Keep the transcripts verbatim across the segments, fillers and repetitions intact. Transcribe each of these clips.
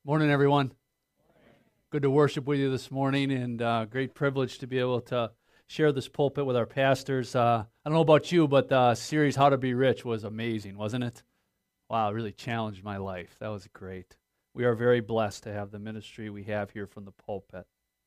Morning, everyone. Good to worship with you this morning, and uh, great privilege to be able to share this pulpit with our pastors. Uh, I don't know about you, but the series How to Be Rich was amazing, wasn't it? Wow, it really challenged my life. That was great. We are very blessed to have the ministry we have here from the pulpit.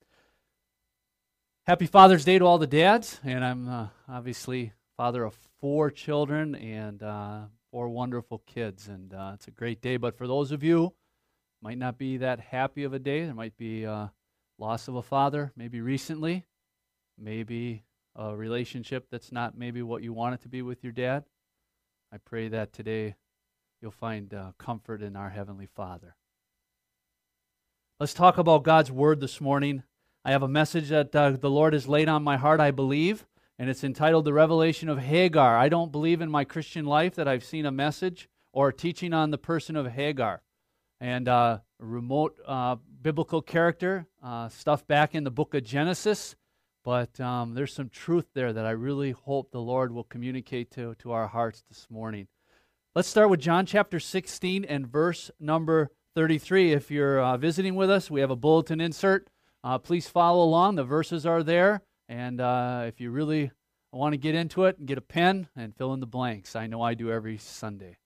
Happy Father's Day to all the dads, and I'm uh, obviously father of four children and uh, four wonderful kids, and uh, it's a great day. But for those of you might not be that happy of a day. There might be a loss of a father, maybe recently, maybe a relationship that's not maybe what you want it to be with your dad. I pray that today you'll find uh, comfort in our Heavenly Father. Let's talk about God's Word this morning. I have a message that uh, the Lord has laid on my heart, I believe, and it's entitled The Revelation of Hagar. I don't believe in my Christian life that I've seen a message or a teaching on the person of Hagar. And uh, remote uh, biblical character, uh, stuff back in the book of Genesis. But um, there's some truth there that I really hope the Lord will communicate to, to our hearts this morning. Let's start with John chapter sixteen and verse number thirty-three. If you're uh, visiting with us, we have a bulletin insert. Uh, please follow along. The verses are there. And uh, if you really want to get into it, get a pen and fill in the blanks. I know I do every Sunday.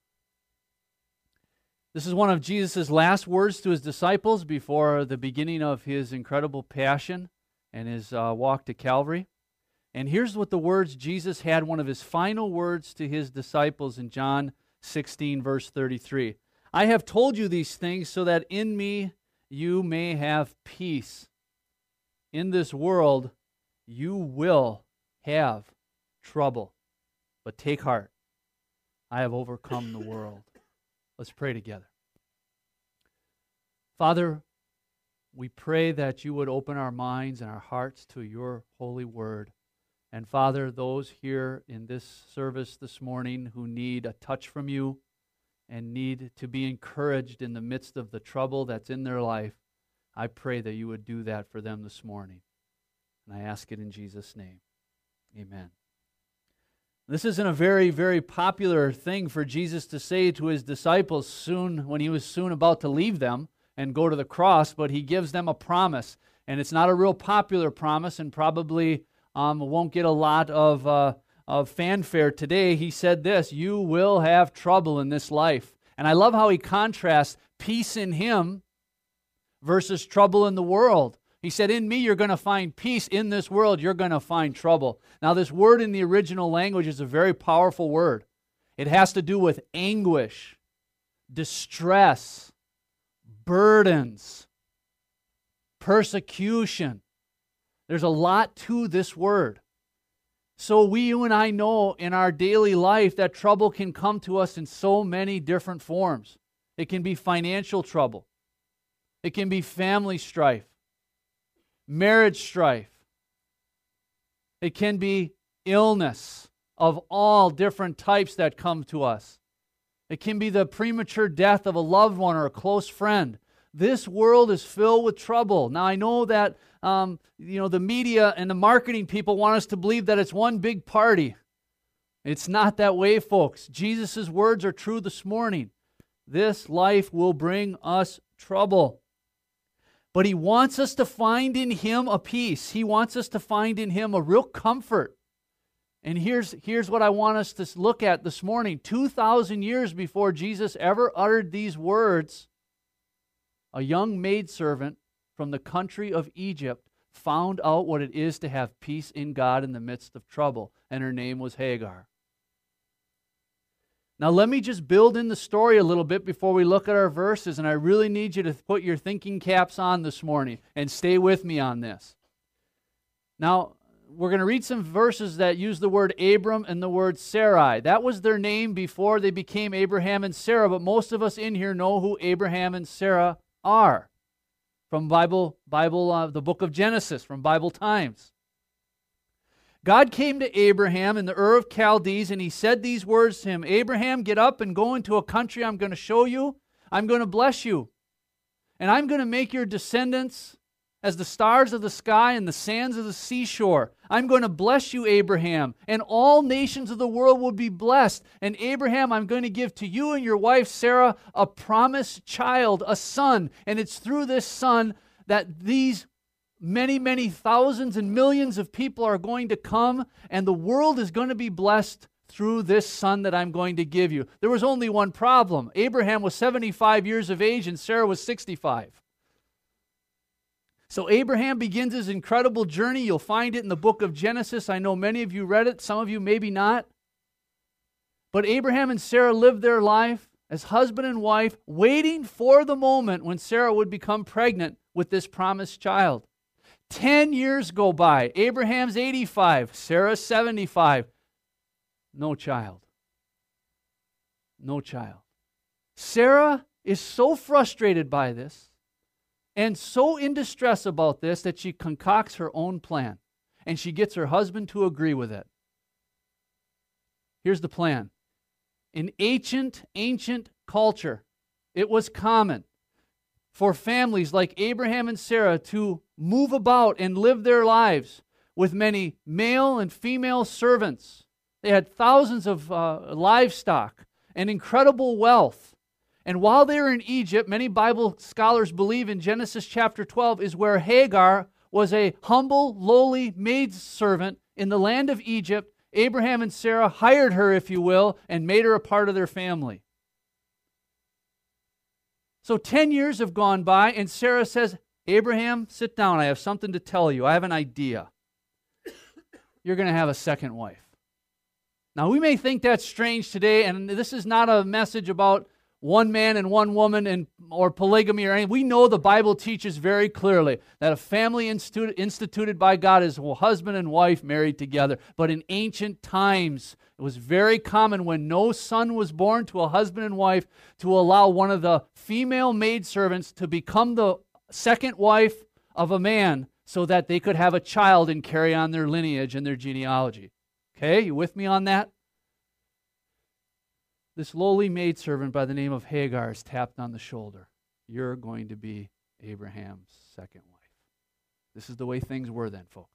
This is one of Jesus' last words to his disciples before the beginning of his incredible passion and his uh, walk to Calvary. And here's what the words Jesus had, one of his final words to his disciples in John sixteen, verse thirty-three. I have told you these things so that in me you may have peace. In this world you will have trouble, but take heart. I have overcome the world. Let's pray together. Father, we pray that you would open our minds and our hearts to your holy word. And Father, those here in this service this morning who need a touch from you and need to be encouraged in the midst of the trouble that's in their life, I pray that you would do that for them this morning. And I ask it in Jesus' name. Amen. This isn't a very, very popular thing for Jesus to say to his disciples soon when he was soon about to leave them and go to the cross, but he gives them a promise. And it's not a real popular promise and probably um, won't get a lot of, uh, of fanfare today. He said this, you will have trouble in this life. And I love how he contrasts peace in him versus trouble in the world. He said, in me, you're going to find peace. In this world, you're going to find trouble. Now, this word in the original language is a very powerful word. It has to do with anguish, distress, burdens, persecution. There's a lot to this word. So we, you and I know in our daily life that trouble can come to us in so many different forms. It can be financial trouble. It can be family strife. Marriage strife. It can be illness of all different types that come to us. It can be the premature death of a loved one or a close friend. This world is filled with trouble. Now, I know that um, you know the media and the marketing people want us to believe that it's one big party. It's not that way, folks. Jesus' words are true this morning. This life will bring us trouble. But he wants us to find in him a peace. He wants us to find in him a real comfort. And here's, here's what I want us to look at this morning. two thousand years before Jesus ever uttered these words, a young maidservant from the country of Egypt found out what it is to have peace in God in the midst of trouble. And her name was Hagar. Now let me just build in the story a little bit before we look at our verses, and I really need you to put your thinking caps on this morning and stay with me on this. Now, we're going to read some verses that use the word Abram and the word Sarai. That was their name before they became Abraham and Sarah, but most of us in here know who Abraham and Sarah are from Bible, Bible, uh, the book of Genesis, from Bible times. God came to Abraham in the Ur of Chaldees, and he said these words to him, Abraham, get up and go into a country I'm going to show you. I'm going to bless you. And I'm going to make your descendants as the stars of the sky and the sands of the seashore. I'm going to bless you, Abraham, and all nations of the world will be blessed. And Abraham, I'm going to give to you and your wife Sarah a promised child, a son. And it's through this son that these many, many thousands and millions of people are going to come, and the world is going to be blessed through this son that I'm going to give you. There was only one problem. Abraham was seventy-five years of age and Sarah was sixty-five. So Abraham begins his incredible journey. You'll find it in the book of Genesis. I know many of you read it, some of you maybe not. But Abraham and Sarah lived their life as husband and wife, waiting for the moment when Sarah would become pregnant with this promised child. Ten years go by. Abraham's eighty-five, Sarah's seventy-five. No child. No child. Sarah is so frustrated by this and so in distress about this that she concocts her own plan, and she gets her husband to agree with it. Here's the plan. In ancient, ancient culture, it was common for families like Abraham and Sarah to move about and live their lives with many male and female servants. They had thousands of uh, livestock and incredible wealth. And while they were in Egypt, many Bible scholars believe in Genesis chapter twelve is where Hagar was a humble, lowly maidservant in the land of Egypt. Abraham and Sarah hired her, if you will, and made her a part of their family. So ten years have gone by, and Sarah says, Abraham, sit down. I have something to tell you. I have an idea. You're going to have a second wife. Now, we may think that's strange today, and this is not a message about one man and one woman and or polygamy or anything. We know the Bible teaches very clearly that a family instituted, instituted by God is a husband and wife married together. But in ancient times, it was very common when no son was born to a husband and wife to allow one of the female maidservants to become the second wife of a man so that they could have a child and carry on their lineage and their genealogy. Okay, you with me on that? This lowly maidservant by the name of Hagar is tapped on the shoulder. You're going to be Abraham's second wife. This is the way things were then, folks.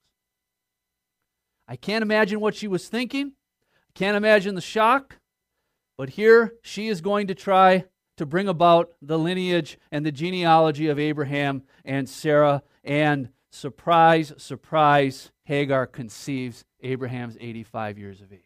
I can't imagine what she was thinking. I can't imagine the shock. But here she is going to try to bring about the lineage and the genealogy of Abraham and Sarah. And surprise, surprise, Hagar conceives Abraham's eighty-five years of age.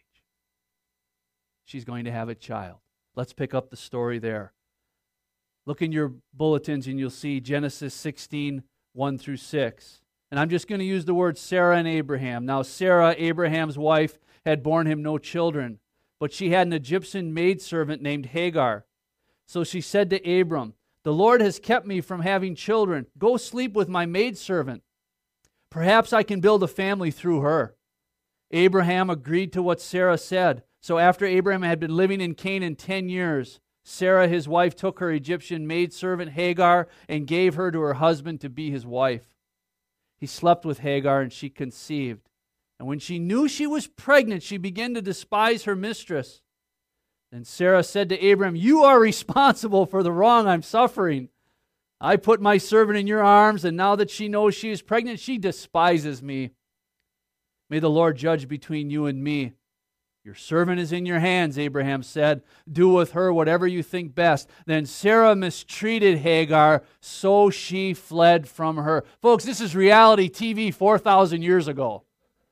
She's going to have a child. Let's pick up the story there. Look in your bulletins and you'll see Genesis sixteen, one through six. And I'm just going to use the words Sarah and Abraham. Now Sarah, Abraham's wife, had borne him no children, but she had an Egyptian maidservant named Hagar. So she said to Abram, "The Lord has kept me from having children. Go sleep with my maidservant. Perhaps I can build a family through her." Abraham agreed to what Sarah said. So after Abraham had been living in Canaan ten years, Sarah, his wife, took her Egyptian maidservant Hagar and gave her to her husband to be his wife. He slept with Hagar and she conceived. And when she knew she was pregnant, she began to despise her mistress. Then Sarah said to Abraham, "You are responsible for the wrong I'm suffering. I put my servant in your arms, and now that she knows she is pregnant, she despises me. May the Lord judge between you and me." "Your servant is in your hands," Abraham said. "Do with her whatever you think best." Then Sarah mistreated Hagar, so she fled from her. Folks, this is reality T V four thousand years ago.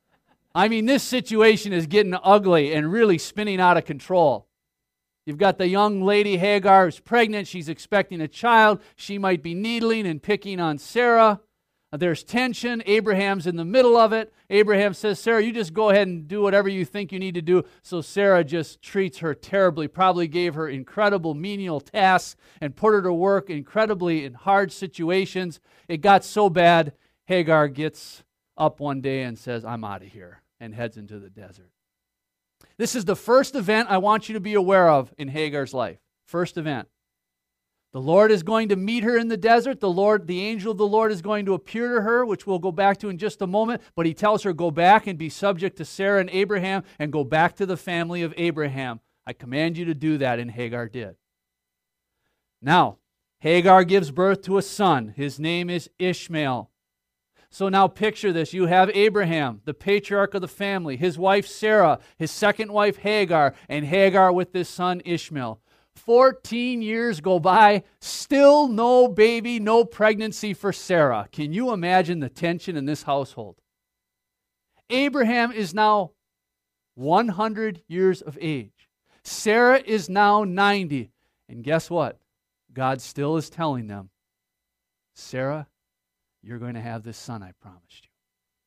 I mean, this situation is getting ugly and really spinning out of control. You've got the young lady Hagar who's pregnant. She's expecting a child. She might be needling and picking on Sarah. There's tension. Abraham's in the middle of it. Abraham says, "Sarah, you just go ahead and do whatever you think you need to do." So Sarah just treats her terribly, probably gave her incredible menial tasks and put her to work incredibly in hard situations. It got so bad, Hagar gets up one day and says, "I'm out of here," and heads into the desert. This is the first event I want you to be aware of in Hagar's life. First event. The Lord is going to meet her in the desert. The Lord, the angel of the Lord is going to appear to her, which we'll go back to in just a moment. But he tells her, go back and be subject to Sarah and Abraham and go back to the family of Abraham. I command you to do that, and Hagar did. Now, Hagar gives birth to a son. His name is Ishmael. So now picture this. You have Abraham, the patriarch of the family, his wife Sarah, his second wife Hagar, and Hagar with this son Ishmael. Fourteen years go by, still no baby, no pregnancy for Sarah. Can you imagine the tension in this household? Abraham is now one hundred years of age. Sarah is now ninety. And guess what? God still is telling them, Sarah, you're going to have this son I promised you.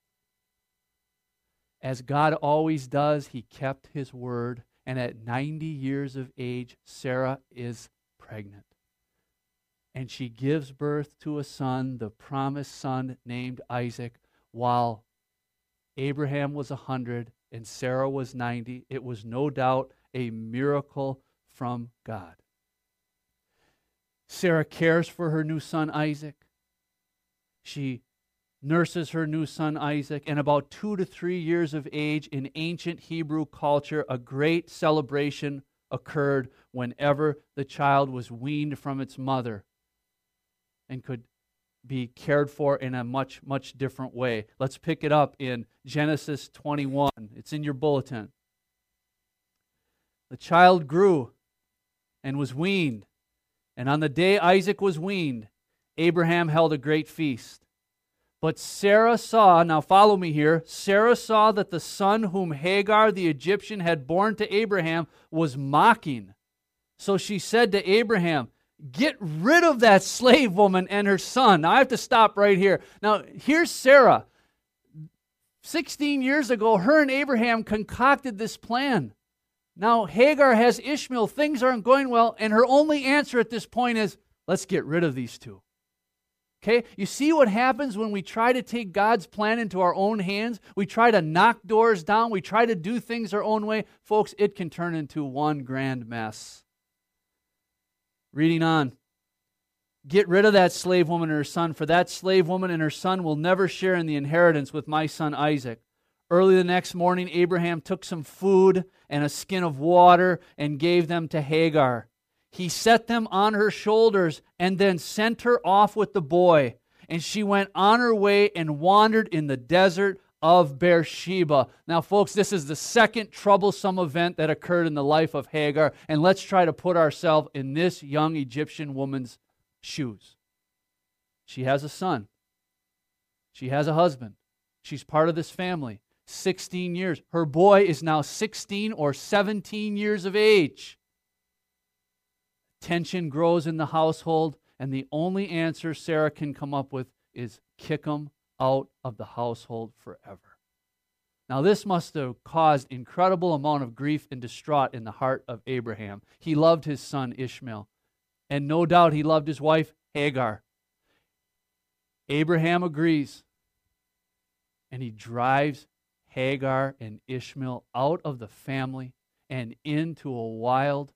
As God always does, he kept his word. And at ninety years of age, Sarah is pregnant. And she gives birth to a son, the promised son named Isaac, while Abraham was one hundred and Sarah was ninety. It was no doubt a miracle from God. Sarah cares for her new son Isaac. She nurses her new son Isaac, and about two to three years of age in ancient Hebrew culture, a great celebration occurred whenever the child was weaned from its mother and could be cared for in a much, much different way. Let's pick it up in Genesis twenty-one. It's in your bulletin. The child grew and was weaned, and on the day Isaac was weaned, Abraham held a great feast. But Sarah saw, now follow me here, Sarah saw that the son whom Hagar the Egyptian had borne to Abraham was mocking. So she said to Abraham, get rid of that slave woman and her son. Now I have to stop right here. Now here's Sarah. sixteen years ago, her and Abraham concocted this plan. Now Hagar has Ishmael, things aren't going well, and her only answer at this point is, let's get rid of these two. Okay, you see what happens when we try to take God's plan into our own hands? We try to knock doors down. We try to do things our own way. Folks, it can turn into one grand mess. Reading on. Get rid of that slave woman and her son, for that slave woman and her son will never share in the inheritance with my son Isaac. Early the next morning, Abraham took some food and a skin of water and gave them to Hagar. He set them on her shoulders and then sent her off with the boy. And she went on her way and wandered in the desert of Beersheba. Now, folks, this is the second troublesome event that occurred in the life of Hagar. And let's try to put ourselves in this young Egyptian woman's shoes. She has a son. She has a husband. She's part of this family. sixteen years. Her boy is now sixteen or seventeen years of age. Tension grows in the household, and the only answer Sarah can come up with is kick him out of the household forever. Now, this must have caused incredible amount of grief and distraught in the heart of Abraham. He loved his son Ishmael, and no doubt he loved his wife Hagar. Abraham agrees, and he drives Hagar and Ishmael out of the family and into a wild,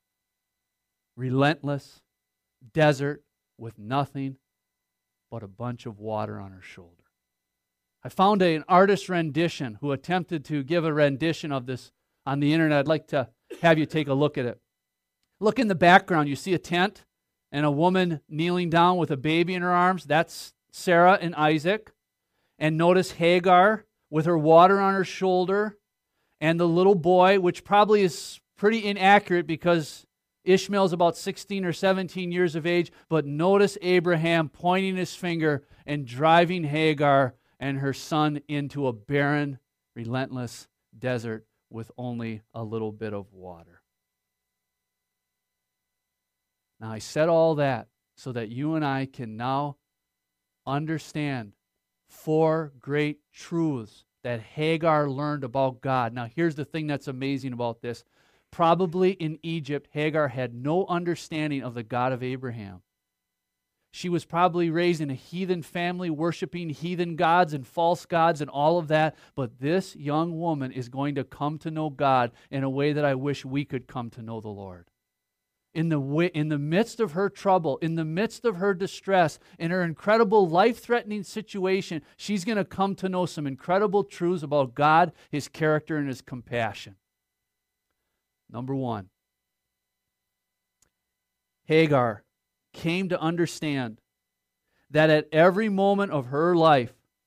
relentless desert with nothing but a bunch of water on her shoulder. I found a, an artist's rendition who attempted to give a rendition of this on the internet. I'd like to have you take a look at it. Look in the background. You see a tent and a woman kneeling down with a baby in her arms. That's Sarah and Isaac. And notice Hagar with her water on her shoulder and the little boy, which probably is pretty inaccurate because Ishmael's about sixteen or seventeen years of age, but notice Abraham pointing his finger and driving Hagar and her son into a barren, relentless desert with only a little bit of water. Now, I said all that so that you and I can now understand four great truths that Hagar learned about God. Now, here's the thing that's amazing about this. Probably in Egypt, Hagar had no understanding of the God of Abraham. She was probably raised in a heathen family, worshiping heathen gods and false gods and all of that. But this young woman is going to come to know God in a way that I wish we could come to know the Lord. In the, way, in the midst of her trouble, in the midst of her distress, in her incredible life-threatening situation, she's going to come to know some incredible truths about God, His character, and His compassion. Number one, Hagar came to understand that at every moment of her life,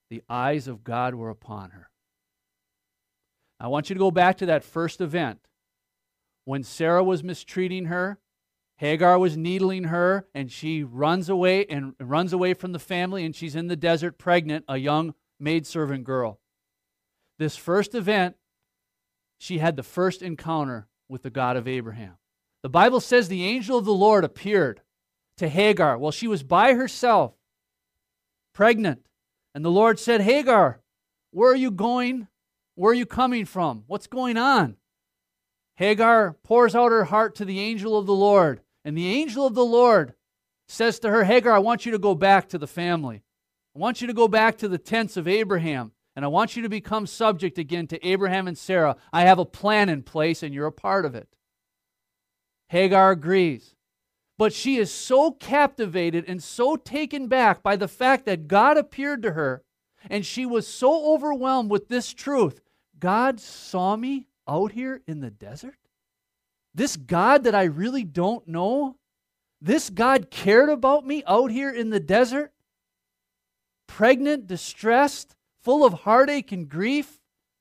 the eyes of God were upon her. I want you to go back to that first event. When Sarah was mistreating her, Hagar was needling her, and she runs away and runs away from the family, and she's in the desert pregnant, a young maidservant girl. This first event, she had the first encounter with the God of Abraham. The Bible says the angel of the Lord appeared to Hagar while she was by herself, pregnant. And the Lord said, Hagar, where are you going? Where are you coming from? What's going on? Hagar pours out her heart to the angel of the Lord. And the angel of the Lord says to her, Hagar, I want you to go back to the family. I want you to go back to the tents of Abraham. And I want you to become subject again to Abraham and Sarah. I have a plan in place, and you're a part of it. Hagar agrees. But she is so captivated and so taken back by the fact that God appeared to her, and she was so overwhelmed with this truth. God saw me out here in the desert? This God that I really don't know? This God cared about me out here in the desert? Pregnant, distressed, full of heartache and grief?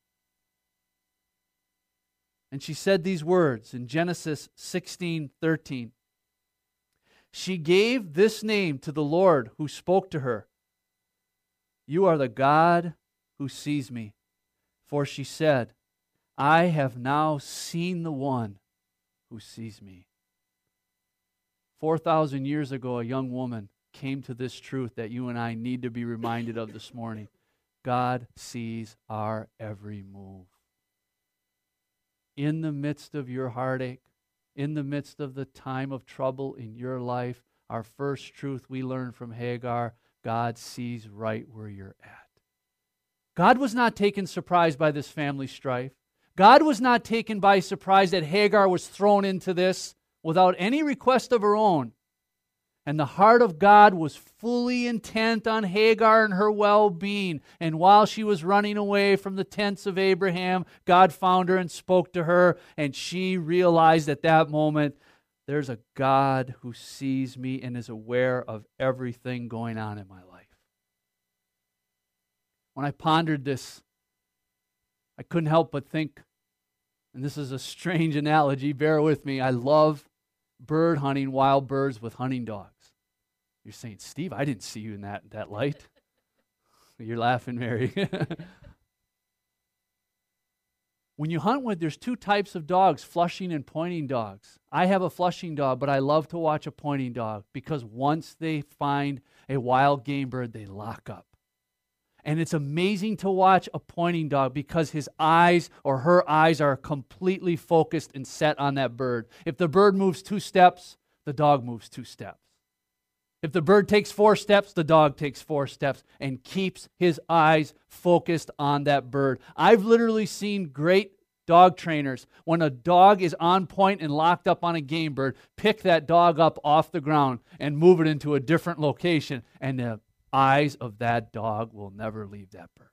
And she said these words in Genesis sixteen thirteen. She gave this name to the Lord who spoke to her. You are the God who sees me. For she said, I have now seen the one who sees me. four thousand years ago, a young woman came to this truth that you and I need to be reminded of this morning. God sees our every move. In the midst of your heartache, in the midst of the time of trouble in your life, our first truth we learn from Hagar, God sees right where you're at. God was not taken surprised by this family strife. God was not taken by surprise that Hagar was thrown into this without any request of her own. And the heart of God was fully intent on Hagar and her well-being. And while she was running away from the tents of Abraham, God found her and spoke to her. And she realized at that moment, there's a God who sees me and is aware of everything going on in my life. When I pondered this, I couldn't help but think, and this is a strange analogy, bear with me, I love bird hunting wild birds with hunting dogs. You're saying, Steve, I didn't see you in that, that light. You're laughing, Mary. When you hunt with, there's two types of dogs, flushing and pointing dogs. I have a flushing dog, but I love to watch a pointing dog because once they find a wild game bird, they lock up. And it's amazing to watch a pointing dog because his eyes or her eyes are completely focused and set on that bird. If the bird moves two steps, the dog moves two steps. If the bird takes four steps, the dog takes four steps and keeps his eyes focused on that bird. I've literally seen great dog trainers, when a dog is on point and locked up on a game bird, pick that dog up off the ground and move it into a different location, and the eyes of that dog will never leave that bird.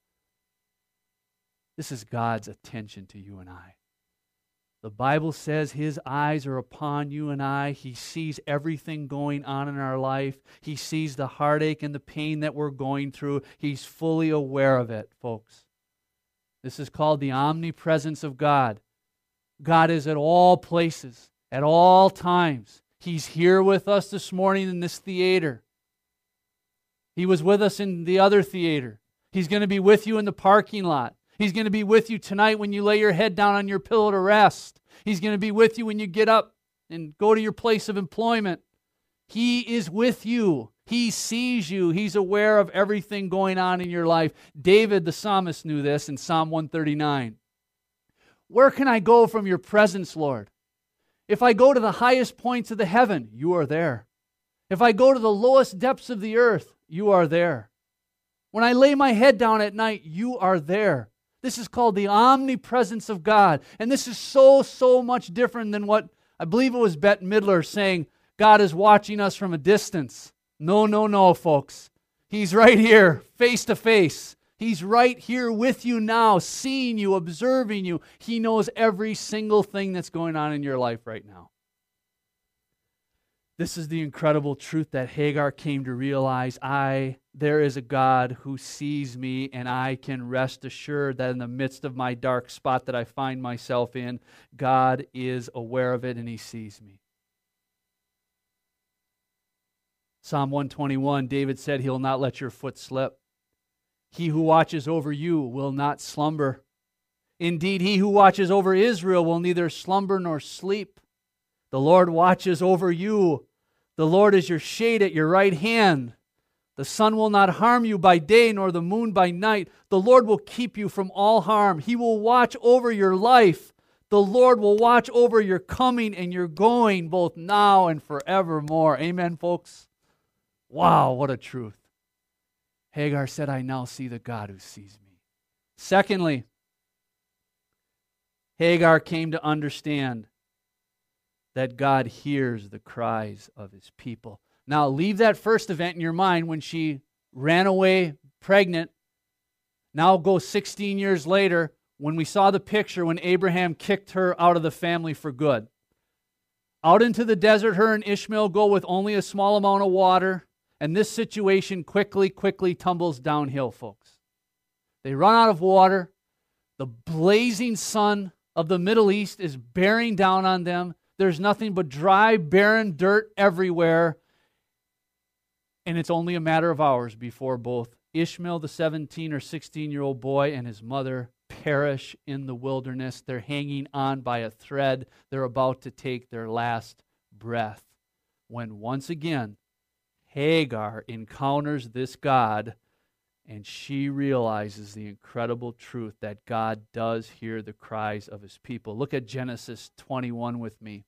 This is God's attention to you and I. The Bible says His eyes are upon you and I. He sees everything going on in our life. He sees the heartache and the pain that we're going through. He's fully aware of it, folks. This is called the omnipresence of God. God is at all places, at all times. He's here with us this morning in this theater. He was with us in the other theater. He's going to be with you in the parking lot. He's going to be with you tonight when you lay your head down on your pillow to rest. He's going to be with you when you get up and go to your place of employment. He is with you. He sees you. He's aware of everything going on in your life. David, the psalmist, knew this in Psalm one thirty-nine. Where can I go from your presence, Lord? If I go to the highest points of the heaven, you are there. If I go to the lowest depths of the earth, you are there. When I lay my head down at night, you are there. This is called the omnipresence of God. And this is so, so much different than what, I believe it was Bette Midler saying, God is watching us from a distance. No, no, no, folks. He's right here, face to face. He's right here with you now, seeing you, observing you. He knows every single thing that's going on in your life right now. This is the incredible truth that Hagar came to realize. I, there is a God who sees me, and I can rest assured that in the midst of my dark spot that I find myself in, God is aware of it and He sees me. Psalm one twenty-one, David said, He'll not let your foot slip. He who watches over you will not slumber. Indeed, He who watches over Israel will neither slumber nor sleep. The Lord watches over you. The Lord is your shade at your right hand. The sun will not harm you by day, nor the moon by night. The Lord will keep you from all harm. He will watch over your life. The Lord will watch over your coming and your going, both now and forevermore. Amen, folks? Wow, what a truth. Hagar said, I now see the God who sees me. Secondly, Hagar came to understand that God hears the cries of His people. Now, leave that first event in your mind when she ran away pregnant. Now go sixteen years later when we saw the picture when Abraham kicked her out of the family for good. Out into the desert, her and Ishmael go with only a small amount of water, and this situation quickly, quickly tumbles downhill, folks. They run out of water. The blazing sun of the Middle East is bearing down on them. There's nothing but dry, barren dirt everywhere. And it's only a matter of hours before both Ishmael, the seventeen or sixteen-year-old boy, and his mother perish in the wilderness. They're hanging on by a thread. They're about to take their last breath. When once again, Hagar encounters this God, and she realizes the incredible truth that God does hear the cries of His people. Look at Genesis twenty-one with me.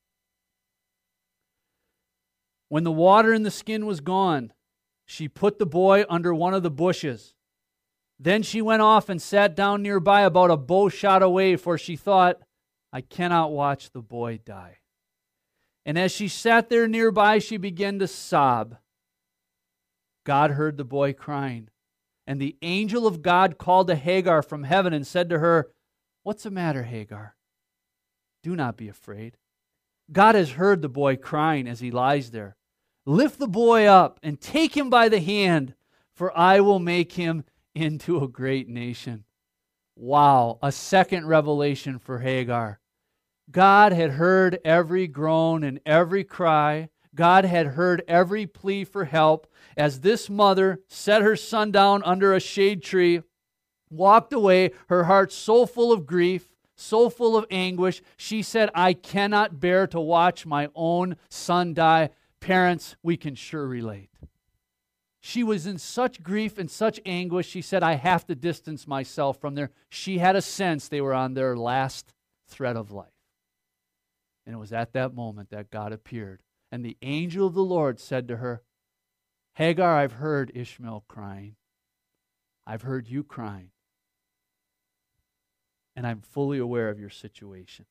When the water in the skin was gone, she put the boy under one of the bushes. Then she went off and sat down nearby about a bow shot away, for she thought, I cannot watch the boy die. And as she sat there nearby, she began to sob. God heard the boy crying, and the angel of God called to Hagar from heaven and said to her, What's the matter, Hagar? Do not be afraid. God has heard the boy crying as he lies there. Lift the boy up and take him by the hand, for I will make him into a great nation. Wow, a second revelation for Hagar. God had heard every groan and every cry. God had heard every plea for help as this mother set her son down under a shade tree, walked away, her heart so full of grief, so full of anguish. She said, I cannot bear to watch my own son die. Parents, we can sure relate. She was in such grief and such anguish, she said, I have to distance myself from there. She had a sense they were on their last thread of life. And it was at that moment that God appeared. And the angel of the Lord said to her, Hagar, I've heard Ishmael crying. I've heard you crying. And I'm fully aware of your situation.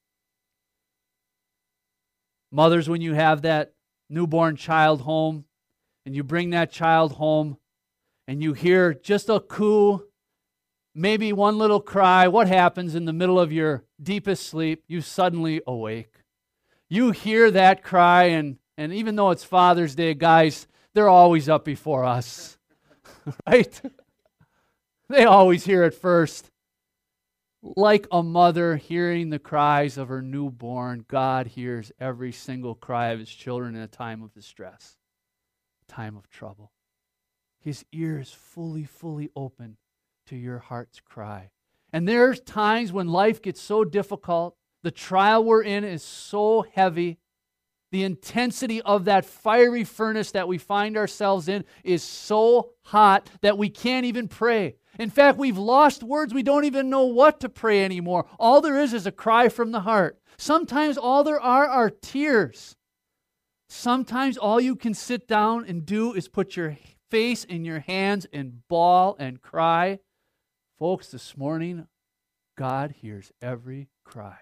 Mothers, when you have that newborn child home, and you bring that child home, and you hear just a coo, maybe one little cry, what happens in the middle of your deepest sleep? You suddenly awake. You hear that cry, and, and even though it's Father's Day, guys, they're always up before us, right? They always hear it first. Like a mother hearing the cries of her newborn, God hears every single cry of His children in a time of distress, time of trouble. His ear is fully, fully open to your heart's cry. And there's times when life gets so difficult, the trial we're in is so heavy, the intensity of that fiery furnace that we find ourselves in is so hot that we can't even pray. In fact, we've lost words. We don't even know what to pray anymore. All there is is a cry from the heart. Sometimes all there are are tears. Sometimes all you can sit down and do is put your face in your hands and bawl and cry. Folks, this morning, God hears every cry.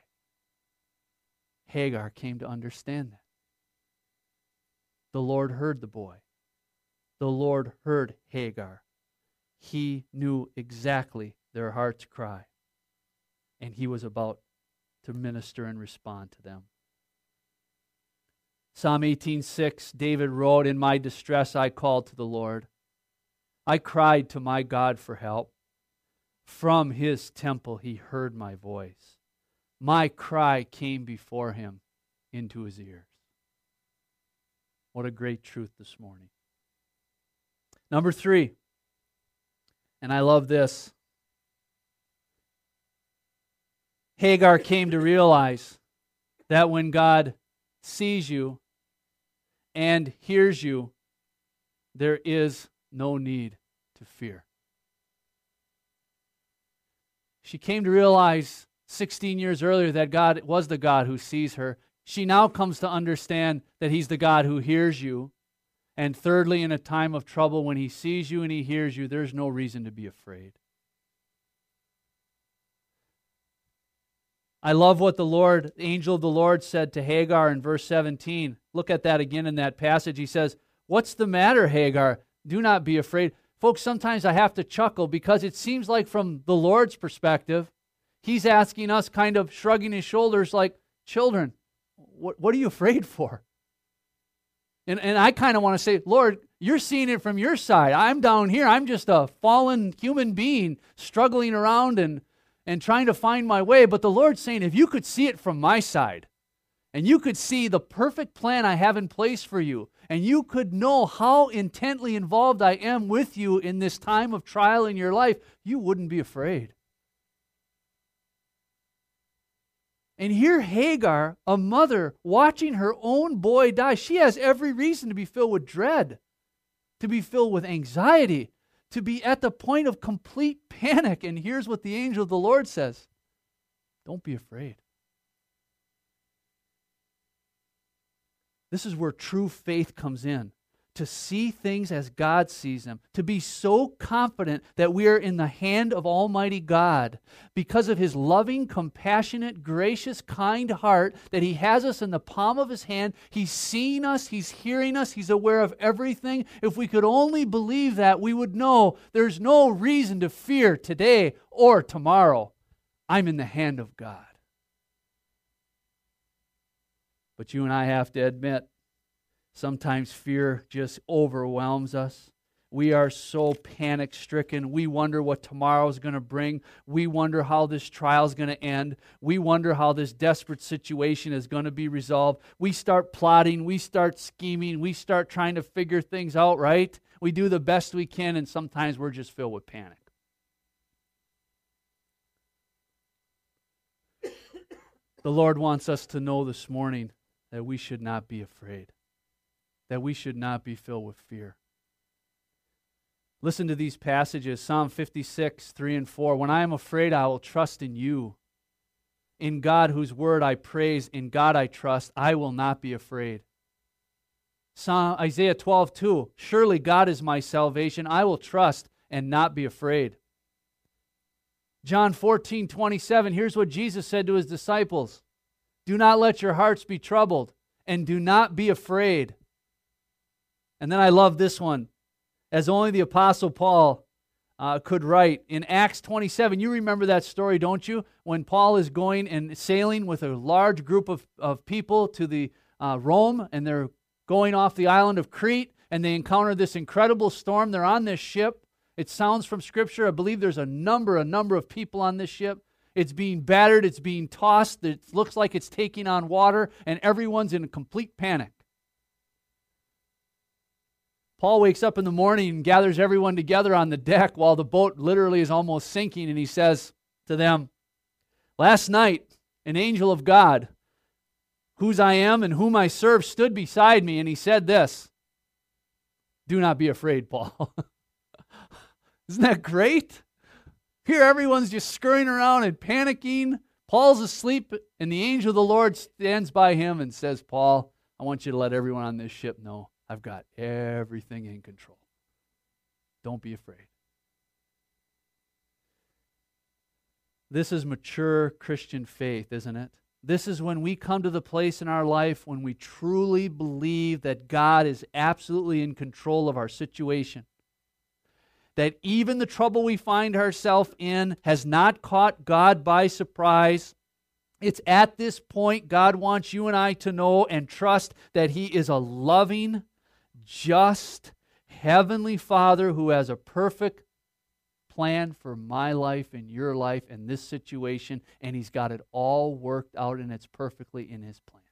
Hagar came to understand that. The Lord heard the boy. The Lord heard Hagar. He knew exactly their heart's cry, and He was about to minister and respond to them. Psalm eighteen six, David wrote, In my distress I called to the Lord. I cried to my God for help. From his temple he heard my voice. My cry came before him into his ears. What a great truth this morning. Number three, and I love this. Hagar came to realize that when God sees you and hears you, there is no need to fear. She came to realize sixteen years earlier that God was the God who sees her. She now comes to understand that He's the God who hears you. And thirdly, in a time of trouble, when He sees you and He hears you, there's no reason to be afraid. I love what the Lord, the angel of the Lord said to Hagar in verse seventeen. Look at that again in that passage. He says, "What's the matter, Hagar? Do not be afraid." Folks, sometimes I have to chuckle because it seems like from the Lord's perspective, He's asking us, kind of shrugging His shoulders like, children, what, what are you afraid for? And, and I kind of want to say, Lord, you're seeing it from your side. I'm down here. I'm just a fallen human being struggling around and, and trying to find my way. But the Lord's saying, if you could see it from my side, and you could see the perfect plan I have in place for you, and you could know how intently involved I am with you in this time of trial in your life, you wouldn't be afraid. And here Hagar, a mother, watching her own boy die, she has every reason to be filled with dread, to be filled with anxiety, to be at the point of complete panic. And here's what the angel of the Lord says: don't be afraid. This is where true faith comes in. To see things as God sees them. To be so confident that we are in the hand of Almighty God because of His loving, compassionate, gracious, kind heart, that He has us in the palm of His hand. He's seeing us. He's hearing us. He's aware of everything. If we could only believe that, we would know there's no reason to fear today or tomorrow. I'm in the hand of God. But you and I have to admit, sometimes fear just overwhelms us. We are so panic-stricken. We wonder what tomorrow is going to bring. We wonder how this trial is going to end. We wonder how this desperate situation is going to be resolved. We start plotting. We start scheming. We start trying to figure things out, right? We do the best we can, and sometimes we're just filled with panic. The Lord wants us to know this morning that we should not be afraid, that we should not be filled with fear. Listen to these passages, Psalm fifty-six, three and four. When I am afraid, I will trust in you. In God, whose word I praise, in God I trust, I will not be afraid. Psalm, Isaiah twelve, two. Surely God is my salvation. I will trust and not be afraid. John fourteen, twenty-seven. Here's what Jesus said to His disciples. Do not let your hearts be troubled, and do not be afraid. And then I love this one, as only the Apostle Paul uh, could write. In Acts twenty-seven, you remember that story, don't you? When Paul is going and sailing with a large group of, of people to the uh, Rome, and they're going off the island of Crete, and they encounter this incredible storm. They're on this ship. It sounds from Scripture. I believe there's a number, a number of people on this ship. It's being battered. It's being tossed. It looks like it's taking on water, and everyone's in complete panic. Paul wakes up in the morning and gathers everyone together on the deck while the boat literally is almost sinking, and he says to them, last night, an angel of God, whose I am and whom I serve, stood beside me, and he said this, do not be afraid, Paul. Isn't that great? Here everyone's just scurrying around and panicking. Paul's asleep, and the angel of the Lord stands by him and says, Paul, I want you to let everyone on this ship know I've got everything in control. Don't be afraid. This is mature Christian faith, isn't it? This is when we come to the place in our life when we truly believe that God is absolutely in control of our situation. That even the trouble we find ourselves in has not caught God by surprise. It's at this point God wants you and I to know and trust that He is a loving, just, heavenly Father who has a perfect plan for my life and your life and this situation, and He's got it all worked out and it's perfectly in His plan.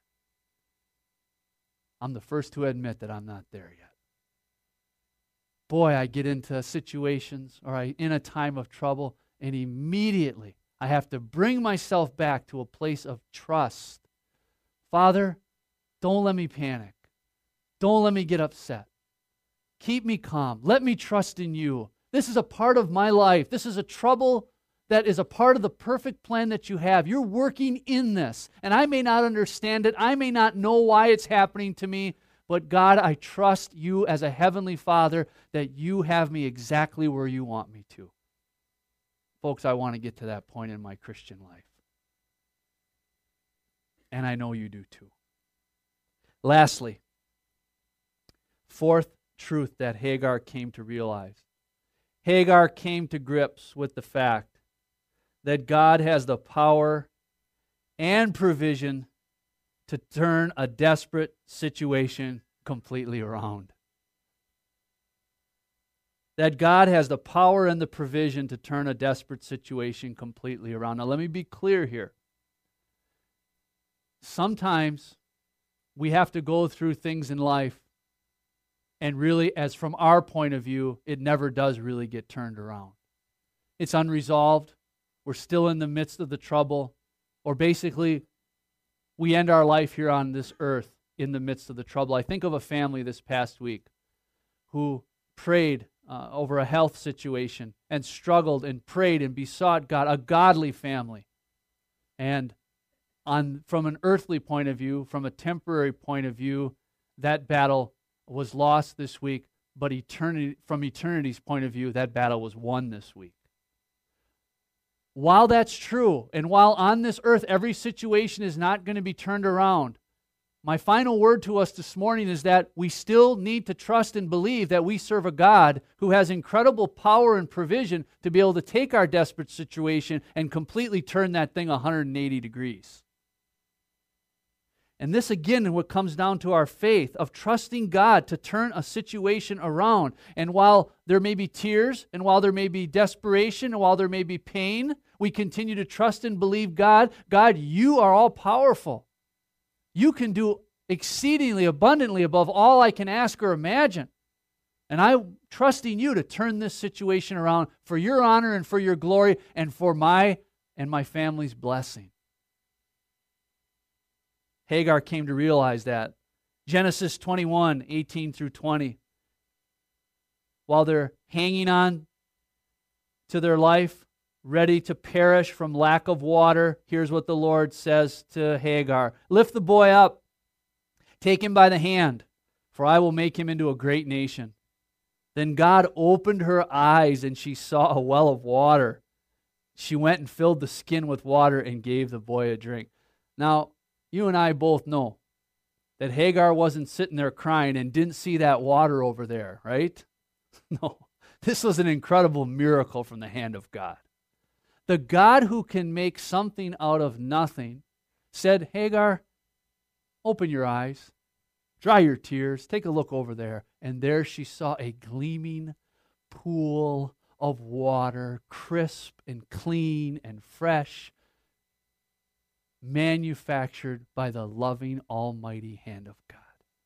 I'm the first to admit that I'm not there yet. Boy, I get into situations or I in a time of trouble, and immediately I have to bring myself back to a place of trust. Father, don't let me panic. Don't let me get upset. Keep me calm. Let me trust in you. This is a part of my life. This is a trouble that is a part of the perfect plan that you have. You're working in this, and I may not understand it. I may not know why it's happening to me, but God, I trust you as a heavenly Father that you have me exactly where you want me to. Folks, I want to get to that point in my Christian life. And I know you do too. Lastly, fourth truth that Hagar came to realize. Hagar came to grips with the fact that God has the power and provision to turn a desperate situation completely around. That God has the power and the provision to turn a desperate situation completely around. Now, let me be clear here. Sometimes we have to go through things in life, and really, as from our point of view, it never does really get turned around. It's unresolved. We're still in the midst of the trouble, or basically, we end our life here on this earth in the midst of the trouble. I think of a family this past week who prayed uh, over a health situation and struggled and prayed and besought God, a godly family. And on from an earthly point of view, from a temporary point of view, that battle was lost this week, but eternity, from eternity's point of view, that battle was won this week. While that's true, and while on this earth every situation is not going to be turned around, my final word to us this morning is that we still need to trust and believe that we serve a God who has incredible power and provision to be able to take our desperate situation and completely turn that thing one hundred eighty degrees. And this again is what comes down to our faith of trusting God to turn a situation around. And while there may be tears, and while there may be desperation, and while there may be pain, we continue to trust and believe God. God, you are all powerful. You can do exceedingly abundantly above all I can ask or imagine. And I'm trusting you to turn this situation around for your honor and for your glory and for my and my family's blessing. Hagar came to realize that. Genesis twenty-one, eighteen through twenty. While they're hanging on to their life, ready to perish from lack of water, here's what the Lord says to Hagar. Lift the boy up, take him by the hand, for I will make him into a great nation. Then God opened her eyes, and she saw a well of water. She went and filled the skin with water and gave the boy a drink. Now, you and I both know that Hagar wasn't sitting there crying and didn't see that water over there, right? No, this was an incredible miracle from the hand of God. The God who can make something out of nothing said, Hagar, open your eyes, dry your tears, take a look over there. And there she saw a gleaming pool of water, crisp and clean and fresh, manufactured by the loving, almighty hand of God.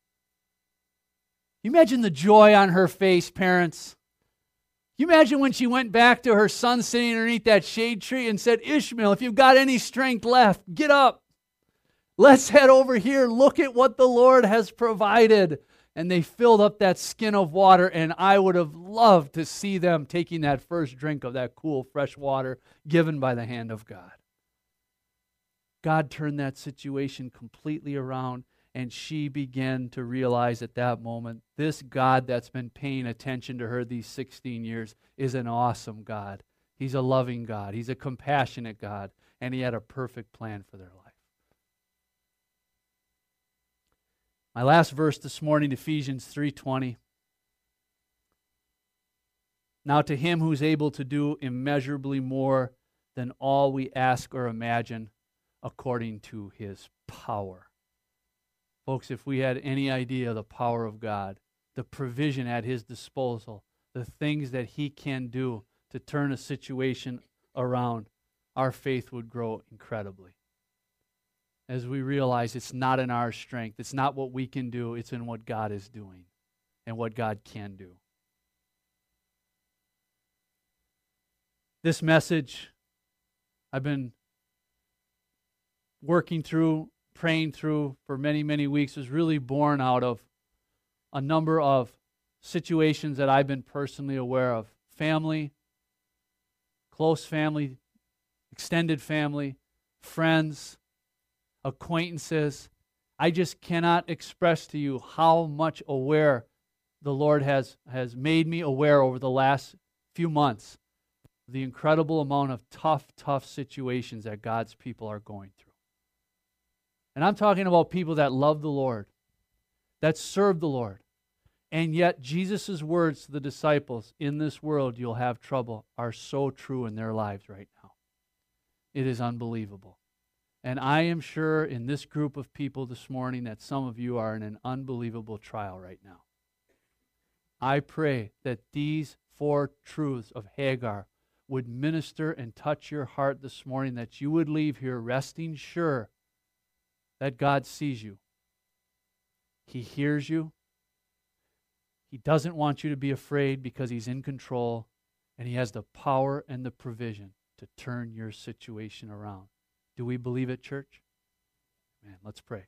You imagine the joy on her face, parents. You imagine when she went back to her son sitting underneath that shade tree and said, Ishmael, if you've got any strength left, get up. Let's head over here. Look at what the Lord has provided. And they filled up that skin of water, and I would have loved to see them taking that first drink of that cool, fresh water given by the hand of God. God turned that situation completely around, and she began to realize at that moment, this God that's been paying attention to her these sixteen years is an awesome God. He's a loving God. He's a compassionate God, and He had a perfect plan for their life. My last verse this morning, Ephesians three twenty. Now to Him who's able to do immeasurably more than all we ask or imagine, according to His power. Folks, if we had any idea of the power of God, the provision at his disposal, the things that he can do to turn a situation around, our faith would grow incredibly. As we realize it's not in our strength, it's not what we can do, it's in what God is doing and what God can do. This message I've been working through, praying through for many, many weeks was really born out of a number of situations that I've been personally aware of. Family, close family, extended family, friends, acquaintances. I just cannot express to you how much aware the Lord has, has made me aware over the last few months. The incredible amount of tough, tough situations that God's people are going through. And I'm talking about people that love the Lord, that serve the Lord. And yet Jesus' words to the disciples, in this world you'll have trouble, are so true in their lives right now. It is unbelievable. And I am sure in this group of people this morning that some of you are in an unbelievable trial right now. I pray that these four truths of Hagar would minister and touch your heart this morning, that you would leave here resting sure that God sees you. He hears you. He doesn't want you to be afraid because He's in control, and He has the power and the provision to turn your situation around. Do we believe it, church? Man, let's pray.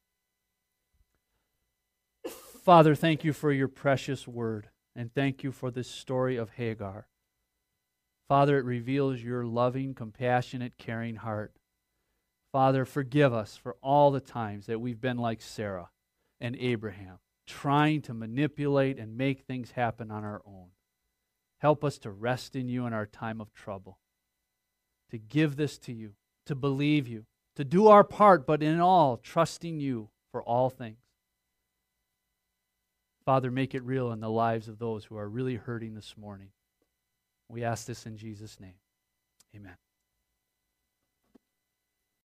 Father, thank you for your precious word, and thank you for this story of Hagar. Father, it reveals your loving, compassionate, caring heart. Father, forgive us for all the times that we've been like Sarah and Abraham, trying to manipulate and make things happen on our own. Help us to rest in you in our time of trouble, to give this to you, to believe you, to do our part, but in all, trusting you for all things. Father, make it real in the lives of those who are really hurting this morning. We ask this in Jesus' name. Amen.